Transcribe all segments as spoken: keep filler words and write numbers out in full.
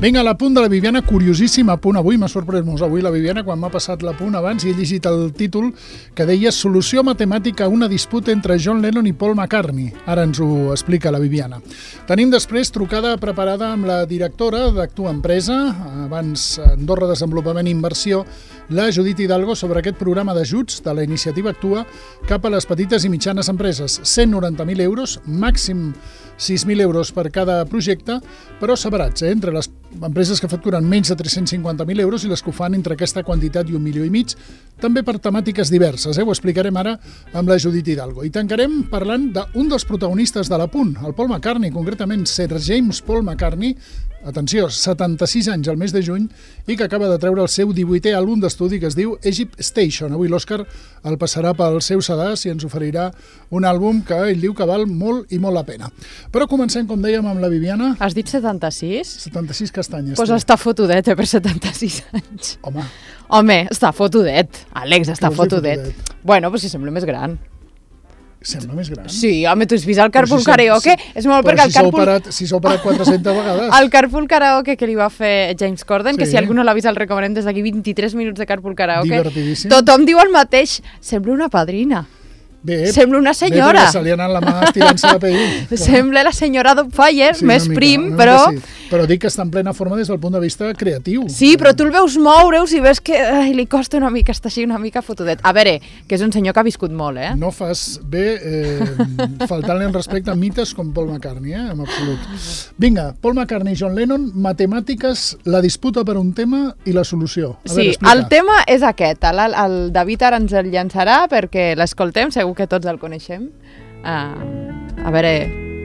Vinga, l'apunt de la Viviana, curiosíssim apunt avui, m'ha sorprès molt avui la Viviana quan m'ha passat l'apunt abans i he llegit el títol que deia Solució matemàtica a una disputa entre John Lennon i Paul McCartney. Ara ens ho explica la Viviana. Tenim després trucada preparada amb la directora d'Actua Empresa, abans Andorra Desenvolupament i Inversió, la Judit Hidalgo, sobre aquest programa d'ajuts de la iniciativa Actua cap a les petites i mitjanes empreses. cent noranta mil euros, màxim sis mil euros per cada projecte, però separats, eh? entre les empreses que facturen menys de tres-cents cinquanta mil euros i les que ho fan entre aquesta quantitat i un milió i mig, també per temàtiques diverses. Eh? Ho explicarem ara amb la Judit Hidalgo. I tancarem parlant d'un dels protagonistes de l'apunt, el Paul McCartney, concretament Sir James Paul McCartney, atenció, setanta-sis anys al mes de juny, i que acaba de treure el seu divuitè àlbum d'estudi que es diu Egypt Station. Avui l'Òscar el passarà pel seu sedàs i ens oferirà un àlbum que ell diu que val molt i molt la pena. Però comencem, com dèiem, amb la Viviana. Has dit setanta-sis? setanta-sis castanyes. Doncs pues està fotudet, eh, per setanta-sis anys. Home. Home, està fotudet. Àlex, està fotudet. fotudet. Bueno, però si sembla més gran. Sembla més gran? Sí, home, tu has vist el Carpool si Karaoke? Si, és molt però perquè si el Carpool... Parat, si s'ho parat quatre-centes vegades. El Carpool Karaoke que li va fer James Corden, sí. que si algú no l'ha vist el recomanem des d'aquí vint-i-tres minuts de Carpool Karaoke. Divertidíssim. Tothom diu el mateix. Sembla una padrina. Bé, sembla una senyora. Bé, se li ha anat la mà estirant-se la pell. Sembla la senyora Dubfire, sí, més mica, prim, però... Sí. Però dic que està en plena forma des del punt de vista creatiu. Sí, però tu el veus moure-us i veus que ai, li costa una mica, està així una mica fotudet. A veure, que és un senyor que ha viscut molt, eh? No fas bé eh, faltant-li en respecte a mites com Paul McCartney, eh? En absolut. Vinga, Paul McCartney i John Lennon, matemàtiques, la disputa per un tema i la solució. A sí, veure, el tema és aquest. El, el David ara ens el llançarà perquè l'escoltem, segur que tots el coneixem. Uh, a veure...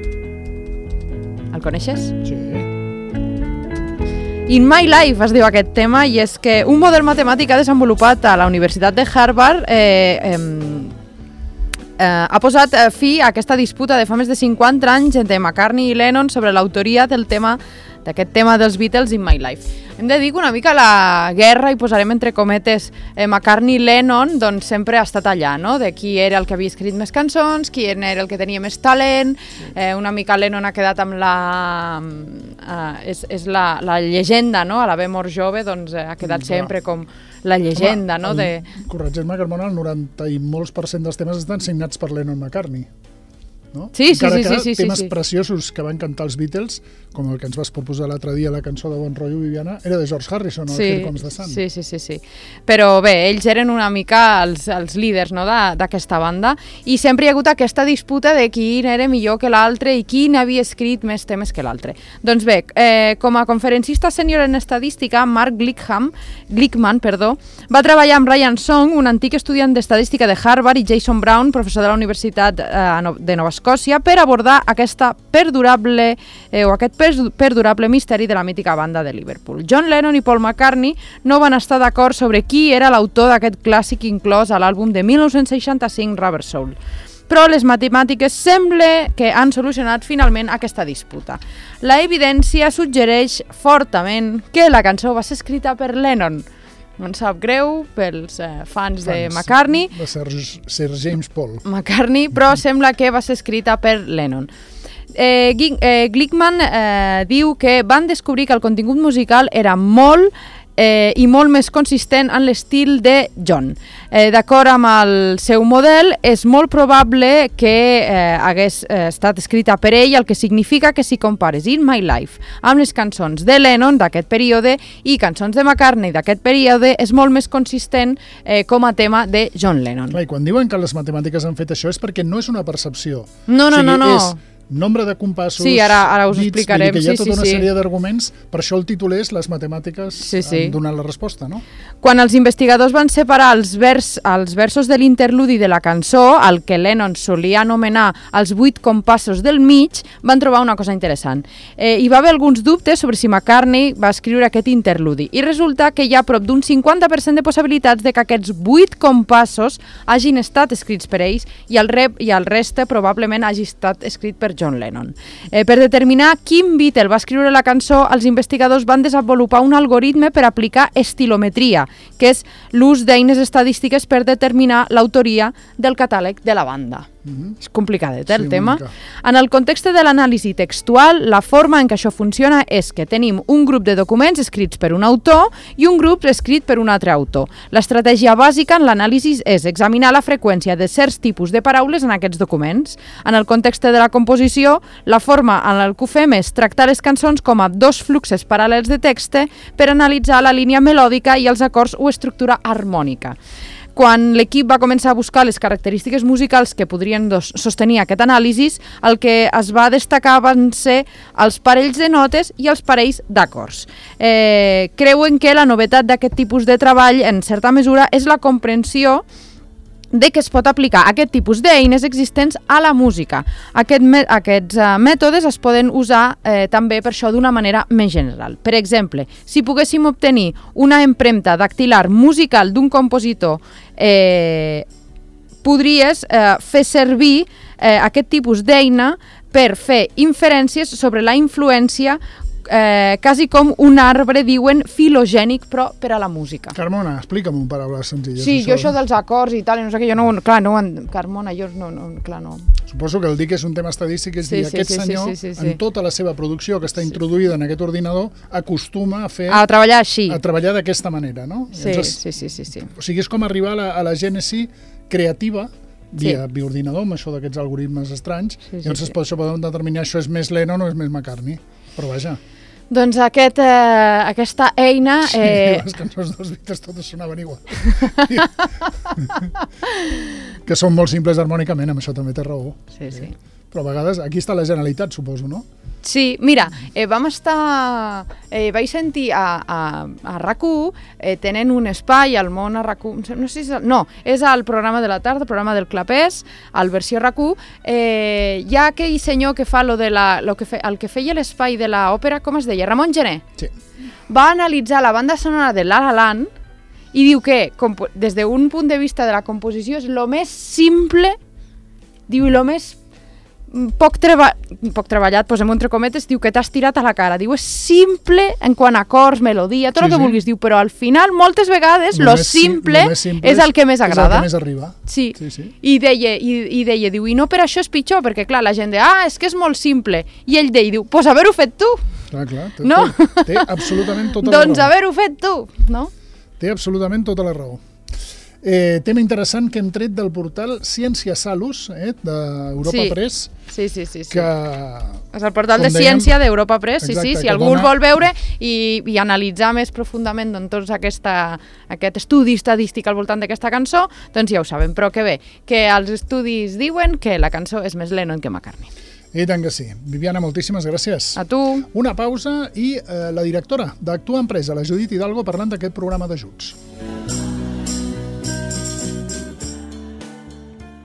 El coneixes? Sí. In My Life es diu aquest tema i és que un model matemàtic ha desenvolupat a la Universitat de Harvard eh, eh, eh, ha posat fi a aquesta disputa de fa més de cinquanta anys entre McCartney i Lennon sobre l'autoria del tema d'aquest tema dels Beatles In My Life. Hem de dir que una mica la guerra, i posarem entre cometes, eh, McCartney-Lennon, doncs sempre ha estat allà, no? De qui era el que havia escrit més cançons, qui era el que tenia més talent, eh, una mica Lennon ha quedat amb la... Eh, és és la, la llegenda, no? A l'haver mort jove, doncs eh, ha quedat sempre com la llegenda, no? De... Corregeix-me, Carmona, el noranta i molts per cent dels temes estan signats per Lennon-McCartney. No? Sí, sí, Encara sí, que sí, sí, temes sí. preciosos que van cantar els Beatles, com el que ens vas proposar l'altre dia, la cançó de Bon Rotllo, Viviana, era de George Harrison, o sí, Here Comes the Sun. Sí, sí, sí, sí. Però bé, ells eren una mica els, els líders, no, d'aquesta banda, i sempre hi ha hagut aquesta disputa de quin era millor que l'altre i quin havia escrit més temes que l'altre. Doncs bé, eh, com a conferencista sènior en estadística, Mark Glickman, Glickman perdó, va treballar amb Ryan Song, un antic estudiant d'estadística de Harvard, i Jason Brown, professor de la Universitat eh, de Nova Escòcia, per abordar aquesta perdurable eh, o aquest perdurable misteri de la mítica banda de Liverpool. John Lennon i Paul McCartney no van estar d'acord sobre qui era l'autor d'aquest clàssic inclòs a l'àlbum de mil nou-cents seixanta-cinc Rubber Soul. Però les matemàtiques sembla que han solucionat finalment aquesta disputa. La evidència suggereix fortament que la cançó va ser escrita per Lennon. No em sap greu pels eh, fans, fans de McCartney. De Sir, Sir James Paul. McCartney, però sembla que va ser escrita per Lennon. Eh, eh, Glickman eh, diu que van descobrir que el contingut musical era molt eh, i molt més consistent en l'estil de John. Eh, D'acord amb el seu model, és molt probable que eh, hagués eh, estat escrita per ell, el que significa que si compares In My Life amb les cançons de Lennon d'aquest període i cançons de McCartney d'aquest període, és molt més consistent eh, com a tema de John Lennon. Clar, i quan diuen que les matemàtiques han fet això és perquè no és una percepció. No, no, o sigui, no, no. És nombre de compassos, sí, ara, ara us bits, explicarem. Vull dir que hi ha sí, tota sí, una sí. sèrie d'arguments, per això el títol és Les matemàtiques sí, sí. han donat la resposta, no? Quan els investigadors van separar els, vers, els versos de l'interludi de la cançó, el que Lennon solia anomenar els vuit compassos del mig, van trobar una cosa interessant. Eh, hi va haver alguns dubtes sobre si McCartney va escriure aquest interludi, i resulta que hi ha prop d'un cinquanta per cent de possibilitats de que aquests vuit compassos hagin estat escrits per ells i el, rep, i el reste probablement hagi estat escrit per John Lennon. Eh, per determinar quin Beatle va escriure la cançó, els investigadors van desenvolupar un algoritme per aplicar estilometria, que és l'ús d'eines estadístiques per determinar l'autoria del catàleg de la banda. Mm-hmm. És complicadet, eh, el sí, tema. En el context de l'anàlisi textual, la forma en què això funciona és que tenim un grup de documents escrits per un autor i un grup escrit per un altre autor. L'estratègia bàsica en l'anàlisi és examinar la freqüència de certs tipus de paraules en aquests documents. En el context de la composició, la forma en la que ho fem és tractar les cançons com a dos fluxes paral·lels de text per analitzar la línia melòdica i els acords o estructura harmònica. Quan l'equip va començar a buscar les característiques musicals que podrien dos, sostenir aquest anàlisi, el que es va destacar van ser els parells de notes i els parells d'acords. Eh, creuen que la novetat d'aquest tipus de treball, en certa mesura, és la comprensió de que es pot aplicar aquest tipus d'eines existents a la música. Aquest, aquests uh, mètodes es poden usar eh, també per això d'una manera més general. Per exemple, si poguéssim obtenir una empremta dactilar musical d'un compositor, eh, podries eh, fer servir eh, aquest tipus d'eina per fer inferències sobre la influència Eh, quasi com un arbre, diuen, filogènic, però per a la música. Carmona, explica'm un paraules senzilles. Sí, això. jo això dels acords i tal, no sé què, jo no, clar, no, Carmona, jo no, no, clar, no. Suposo que el dir que és un tema estadístic és sí, dir, sí, aquest sí, senyor, sí, sí, sí, sí. en tota la seva producció que està introduïda en aquest ordinador, acostuma a fer... A treballar així. A treballar d'aquesta manera, no? Sí, Llavors, sí, sí, sí, sí. O sigui, és com arribar a la, a la gènesi creativa via sí. biordinador, amb això d'aquests algoritmes estranys, sí, sí, llavors sí. es pot, això podem determinar això és més Lennon o és més McCartney, però vaja. Doncs aquest, eh, aquesta eina... Eh... Sí, les cançons dels Beatles totes sonaven igual. Que són molt simples harmònicament, amb això també té raó. Sí, sí. Però a vegades, aquí està la Generalitat, suposo, no? Sí, mira, eh, vam estar... Eh, vaig sentir a, a, a RAC u, eh, tenen un espai al món a RAC u, no sé si és... El, no, és al programa de la tarda, el programa del Clapés, al versió RAC u, eh, hi ha aquell senyor que fa lo de la, lo que fe, el que feia l'espai de l'òpera, com es deia? Ramon Gené. Sí. Va analitzar la banda sonora de La La Land i diu que, des d'un punt de vista de la composició, és lo més simple, diu, lo més poc, treba poc treballat, posem entre cometes, diu que t'has tirat a la cara. Diu, és simple en quant a acords, melodia, tot sí, el que sí. vulguis. Diu, però al final, moltes vegades, lo, lo simple, simple és el que més agrada. És el que més arriba. Sí. sí, sí. I deia, i, i deia, diu, i no per això és pitjor, perquè clar, la gent deia, ah, és que és molt simple. I ell deia, diu, pues haver-ho fet tu. Clar, clar. Té, no? té, té absolutament tota la raó. Doncs haver-ho fet tu, no? Té absolutament tota la raó. Eh, tema interessant que hem tret del portal Ciència Salus, eh, d'Europa sí. Press. Sí, sí, sí. sí. Que, és el portal de dèiem, ciència d'Europa Press, exacte, sí, sí. Si algú dona... el vol veure i, i analitzar més profundament doncs, tot aquesta, aquest estudi estadístic al voltant d'aquesta cançó, doncs ja ho sabem. Però que bé, que els estudis diuen que la cançó és més Lennon que McCartney. I tant que sí. Viviana, moltíssimes gràcies. A tu. Una pausa i eh, la directora d'Actua Empresa, la Judit Hidalgo, parlant d'aquest programa d'ajuts.